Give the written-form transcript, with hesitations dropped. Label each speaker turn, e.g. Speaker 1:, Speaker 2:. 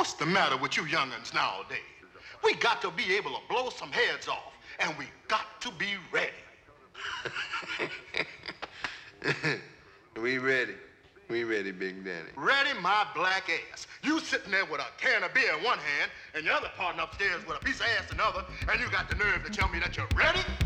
Speaker 1: What's the matter with you young'uns nowadays? We got to be able to blow some heads off, and we got to be ready.
Speaker 2: We ready. We ready, Big Daddy.
Speaker 1: Ready my black ass. You sitting there with a can of beer in one hand and your other partner upstairs with a piece of ass in the other, and you got the nerve to tell me that you're ready?